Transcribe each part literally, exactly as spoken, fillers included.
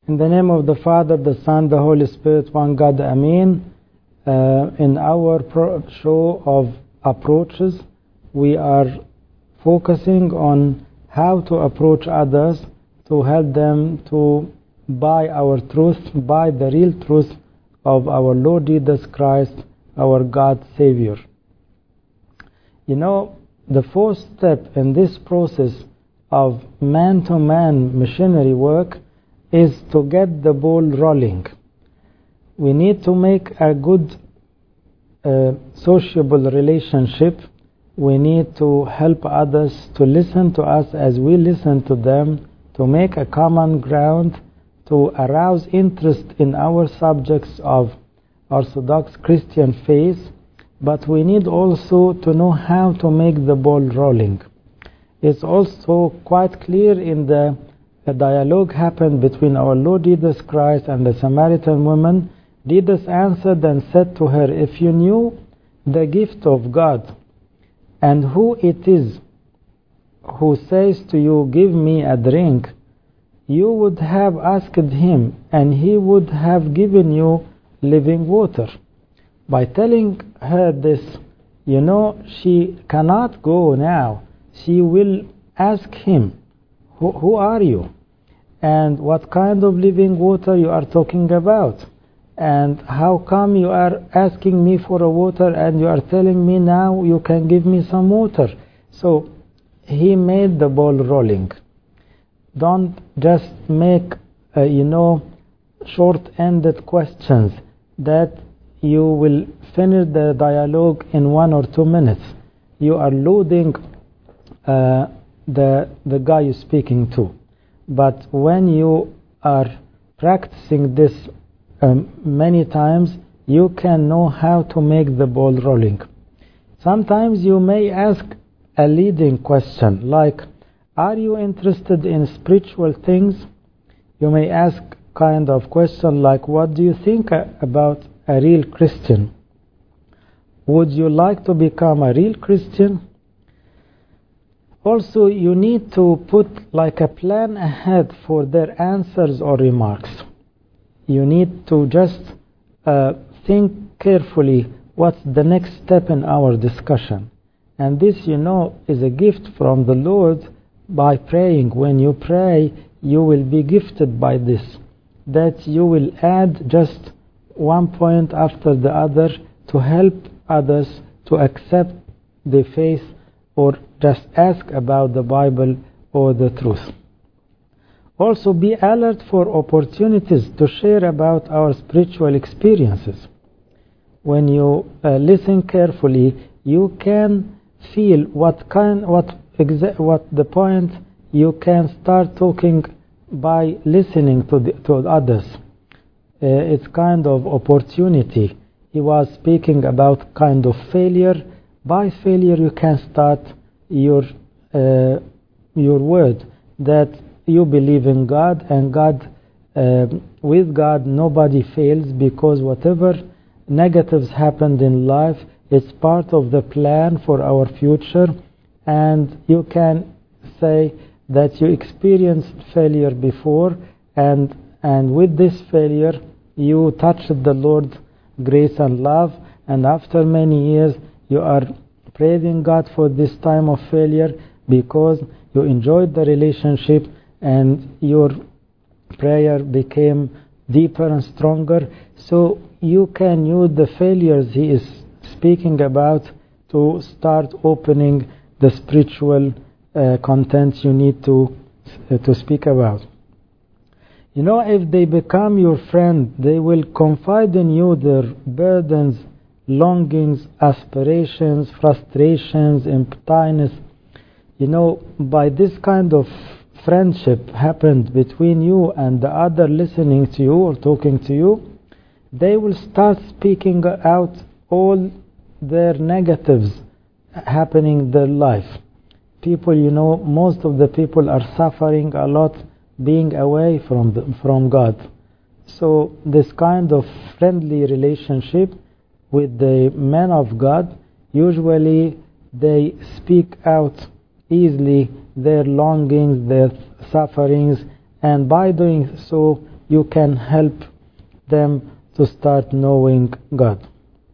In the name of the Father, the Son, the Holy Spirit, one God, Amen. Uh, in our pro show of approaches, we are focusing on how to approach others to help them to buy our truth, buy the real truth of our Lord Jesus Christ, our God Savior. You know, the fourth step in this process of man-to-man missionary work is to get the ball rolling. We need to make a good uh, sociable relationship. We need to help others to listen to us as we listen to them, to make a common ground, to arouse interest in our subjects of Orthodox Christian faith, but we need also to know how to make the ball rolling. It's also quite clear in the a dialogue happened between our Lord Jesus Christ and the Samaritan woman. Jesus answered and said to her, if you knew the gift of God and who it is who says to you, give me a drink, you would have asked him and he would have given you living water. By telling her this, you know, she cannot go now. She will ask him, who, who are you? And what kind of living water you are talking about? And how come you are asking me for a water and you are telling me now you can give me some water? So he made the ball rolling. Don't just make, uh, you know, short-ended questions that you will finish the dialogue in one or two minutes. You are loading uh, the, the guy you're speaking to. But when you are practicing this um, many times, you can know how to make the ball rolling. Sometimes you may ask a leading question like, are you interested in spiritual things? You may ask kind of question like, what do you think about a real Christian? Would you like to become a real Christian? Also, you need to put like a plan ahead for their answers or remarks. You need to just uh, think carefully what's the next step in our discussion. And this, you know, is a gift from the Lord by praying. When you pray, you will be gifted by this, that you will add just one point after the other to help others to accept the faith or just ask about the Bible or the truth. Also, be alert for opportunities to share about our spiritual experiences. When you uh, listen carefully, you can feel what kind, what exa what the point you can start talking by listening to the, to others. Uh, it's kind of opportunity. He was speaking about kind of failure. By failure, you can start your uh, your word that you believe in God, and God, uh, with God, nobody fails, because whatever negatives happened in life, it's part of the plan for our future, and you can say that you experienced failure before, and and with this failure, you touched the Lord's grace and love, and after many years, you are praising God for this time of failure because you enjoyed the relationship and your prayer became deeper and stronger. So you can use the failures he is speaking about to start opening the spiritual uh, contents you need to, uh, to speak about. You know, if they become your friend, they will confide in you their burdens, longings, aspirations, frustrations, emptiness. You know, by this kind of friendship happened between you and the other listening to you or talking to you, they will start speaking out all their negatives happening in their life. People, you know, most of the people are suffering a lot being away from the, from God. So this kind of friendly relationship with the men of God, usually they speak out easily their longings, their sufferings, and by doing so you can help them to start knowing God.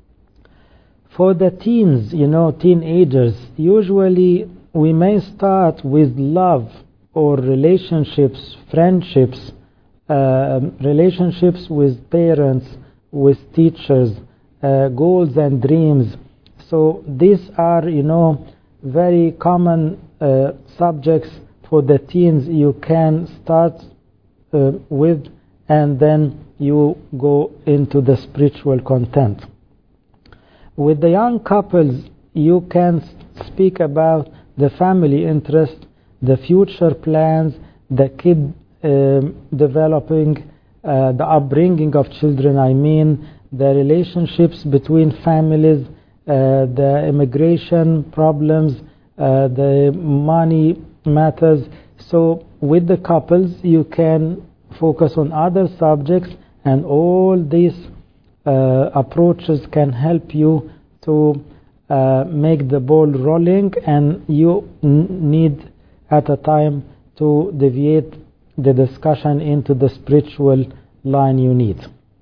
For the teens, you know, teenagers, usually we may start with love or relationships, friendships, uh, relationships with parents, with teachers, uh, goals and dreams. So these are, you know, very common uh, subjects for the teens you can start uh, with, and then you go into the spiritual content. With the young couples, you can speak about the family interest, the future plans, the kid um, developing, uh, the upbringing of children, I mean, the relationships between families, uh, the immigration problems, uh, the money matters. So with the couples, you can focus on other subjects, and all these uh, approaches can help you to uh, make the ball rolling, and you n- need at a time to deviate the discussion into the spiritual line you need.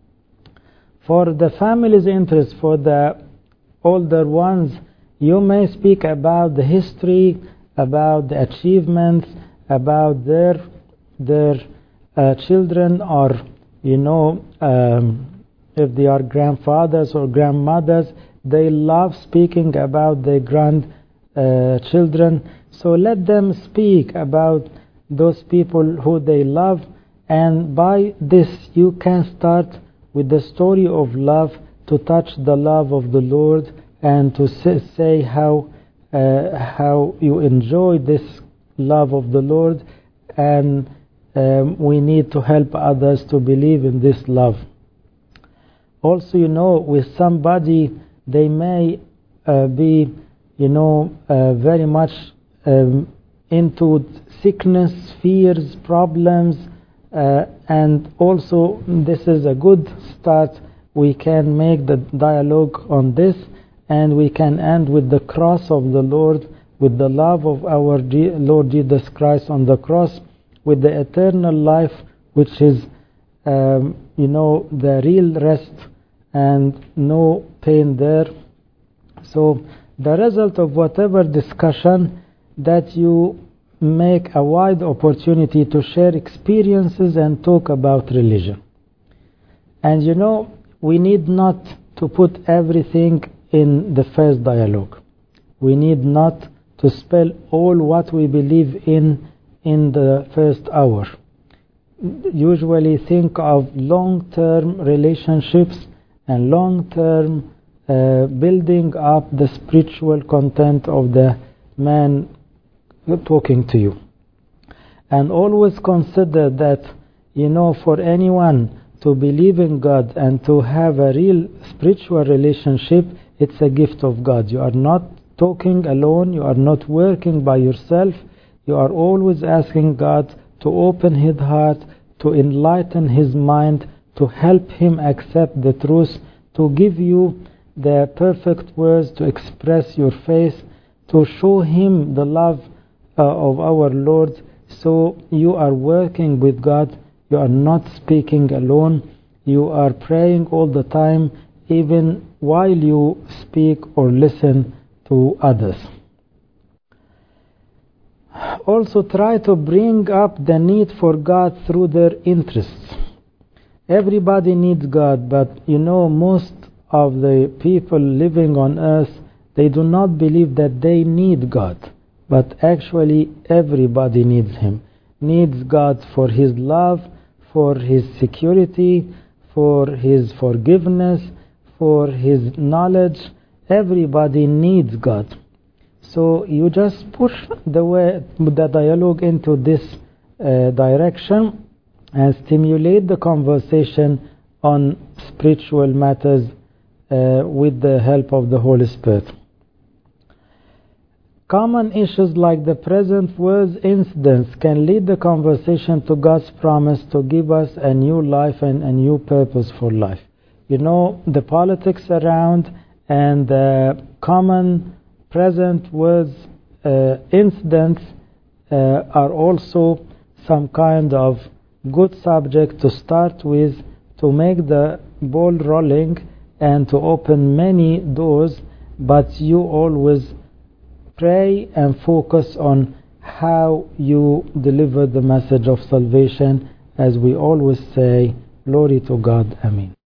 For the family's interest, for the older ones, you may speak about the history, about the achievements, about their their uh, children, or you know, um, if they are grandfathers or grandmothers, they love speaking about their grand uh, children. So let them speak about those people who they love, and by this you can start with the story of love to touch the love of the Lord, and to say how uh, how you enjoy this love of the Lord, and um, we need to help others to believe in this love. Also, you know, with somebody, they may uh, be, you know, uh, very much um, into sickness, fears, problems, uh, and also this is a good start. We can make the dialogue on this, and we can end with the cross of the Lord, with the love of our Lord Jesus Christ on the cross, with the eternal life, which is, um, you know, the real rest and no pain there. So the result of whatever discussion, that you make a wide opportunity to share experiences and talk about religion. And you know, we need not to put everything in the first dialogue. We need not to spell all what we believe in in the first hour. Usually think of long-term relationships and long-term uh, building up the spiritual content of the man talking to you. And always consider that, you know, for anyone to believe in God and to have a real spiritual relationship, it's a gift of God. You are not talking alone, you are not working by yourself, you are always asking God to open His heart, to enlighten His mind, to help Him accept the truth, to give you the perfect words to express your faith, to show Him the love uh, of our Lord. So you are working with God, you are not speaking alone, you are praying all the time, even while you speak or listen to others. Also try to bring up the need for God through their interests. Everybody needs God, but you know, most of the people living on earth, they do not believe that they need God, but actually everybody needs Him. Needs God for His love, for His security, for His forgiveness, for His knowledge. Everybody needs God. So you just push the way the dialogue into this uh, direction and stimulate the conversation on spiritual matters uh, with the help of the Holy Spirit. Common issues like the present world's incidents can lead the conversation to God's promise to give us a new life and a new purpose for life. You know, the politics around and the common present world's uh, incidents uh, are also some kind of good subject to start with, to make the ball rolling and to open many doors, but you always pray and focus on how you deliver the message of salvation. As we always say, glory to God. Amen.